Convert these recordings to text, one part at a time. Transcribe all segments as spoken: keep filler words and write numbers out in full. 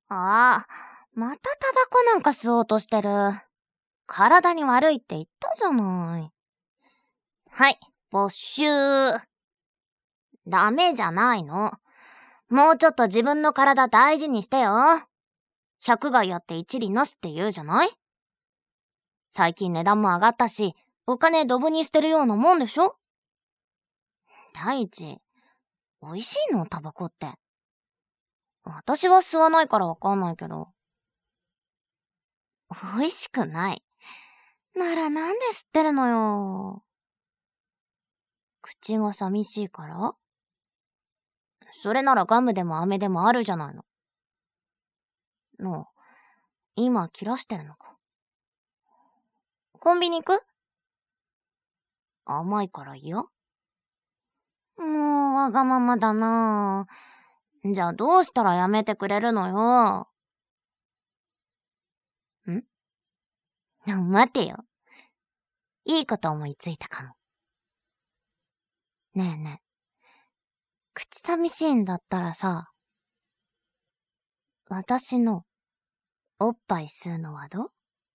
ああ、またタバコなんか吸おうとしてる。体に悪いって言ったじゃない。はい、没収。ダメじゃないの。もうちょっと自分の体大事にしてよ。百害あって一理なしって言うじゃない？最近値段も上がったし、お金ドブに捨てるようなもんでしょ？第一、美味しいの？タバコって。私は吸わないからわかんないけど。美味しくない。ならなんで吸ってるのよ。口が寂しいから？それならガムでも飴でもあるじゃないの。の、今切らしてるのか。コンビニ行く？甘いから嫌？もうわがままだなぁ。じゃあどうしたらやめてくれるのよ。ん？待てよ。いいこと思いついたかも。ねえねえ。口寂しいんだったらさ、私のおっぱい吸うのはどう？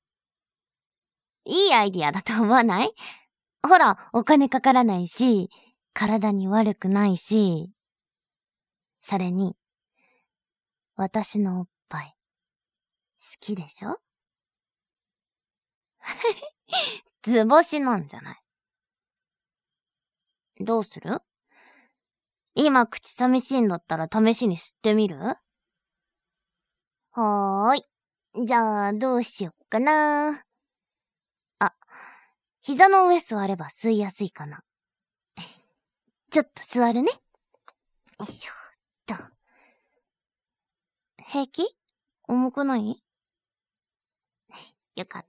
いいアイディアだと思わない？ほら、お金かからないし、体に悪くないし、それに、私のおっぱい、好きでしょ？図星なんじゃない？どうする？今口寂しいんだったら試しに吸ってみる？はーい。じゃあ、どうしよっかな。あ、膝の上座れば吸いやすいかな。ちょっと座るね。よいしょっと。平気？重くない？よかった。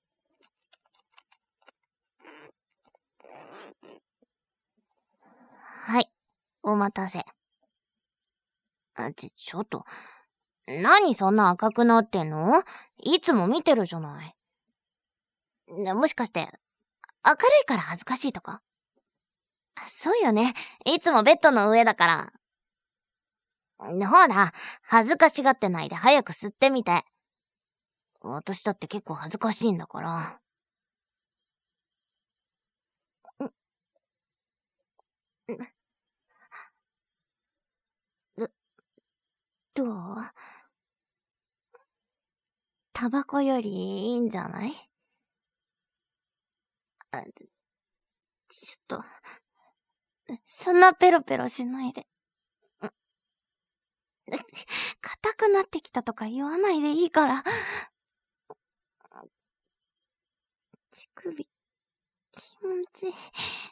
はい、お待たせ。あ、ち、ちょっと、何そんな赤くなってんの？いつも見てるじゃない。もしかして、明るいから恥ずかしいとか？そうよね。いつもベッドの上だから。ほら、恥ずかしがってないで早く吸ってみて。私だって結構恥ずかしいんだから。ど、どう？タバコよりいいんじゃない？あ、ちょっと、そんなペロペロしないで。硬くなってきたとか言わないでいいから。乳首、気持ちいい。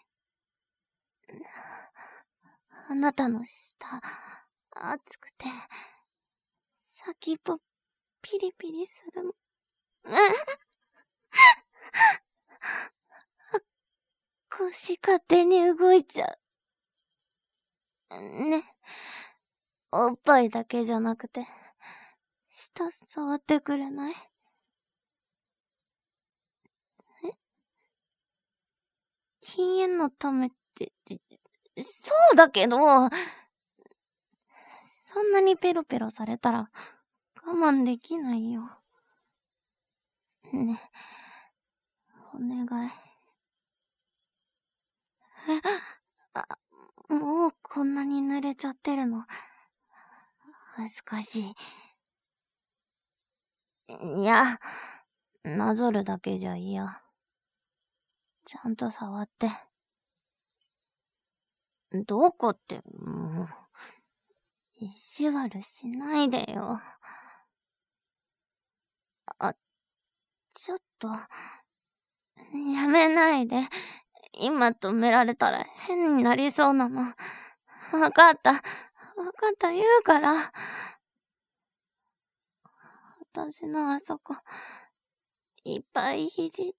あなたの舌、熱くて、先っぽ、ピリピリするの。腰勝手に動いちゃう。ね。おっぱいだけじゃなくて、舌触ってくれない？え？禁煙のためって、そうだけど、そんなにペロペロされたら我慢できないよ。ね、お願い。え、あ、もうこんなに濡れちゃってるの。恥ずかしい。いや、なぞるだけじゃ嫌。ちゃんと触って。どこって、もう、意地悪しないでよ。あ、ちょっと、やめないで。今止められたら変になりそうなの。わかった。わかった、言うから。私のあそこ、いっぱいいじって。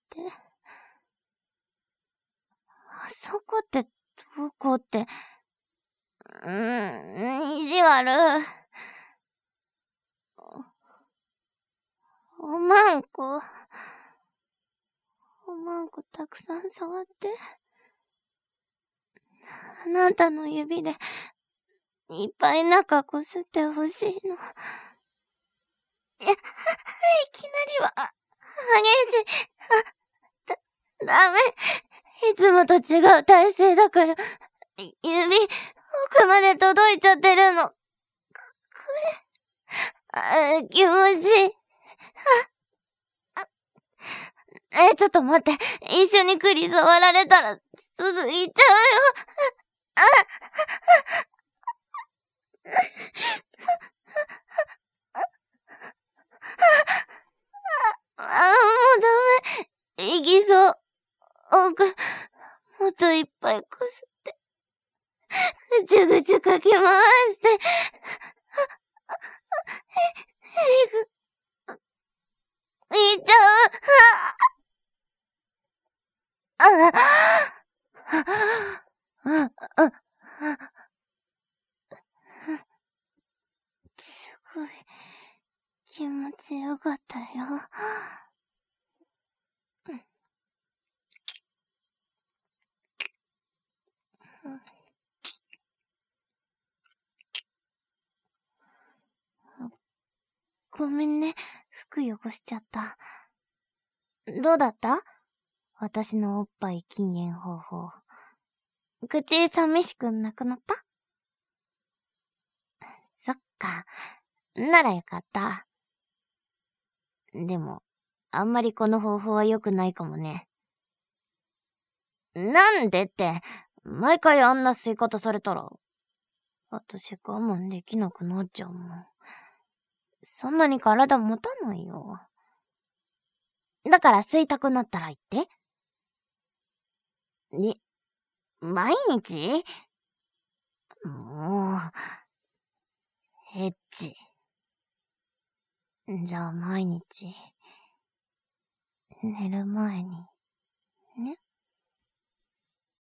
あそこってどこって、うーん、意地悪。おまんこ。おまんこたくさん触って。あなたの指で、いっぱい中こすってほしいの。 いや、いきなりは、激しい。あ、だ、ダメ。いつもと違う体勢だから、指、奥まで届いちゃってるの。これ、あ、気持ちいい。え、ちょっと待って。一緒に栗触られたら、すぐ行っちゃうよ。あ、あ、もうダメ。行きそう。奥、もっといっぱいこすって。ぐちゅぐちゅかき回して。いく、いっちゃう。あ、あ、あ、あ、すごい、気持ちよかったよ。ごめんね、服汚しちゃった。どうだった？私のおっぱい禁煙方法。口寂しくなくなった？そっか。ならよかった。でも、あんまりこの方法は良くないかもね。なんでって、毎回あんな吸い方されたら、私我慢できなくなっちゃうもん。そんなに体持たないよ。だから吸いたくなったら言って。に、毎日？もう、エッチ。じゃあ毎日、寝る前に、ね。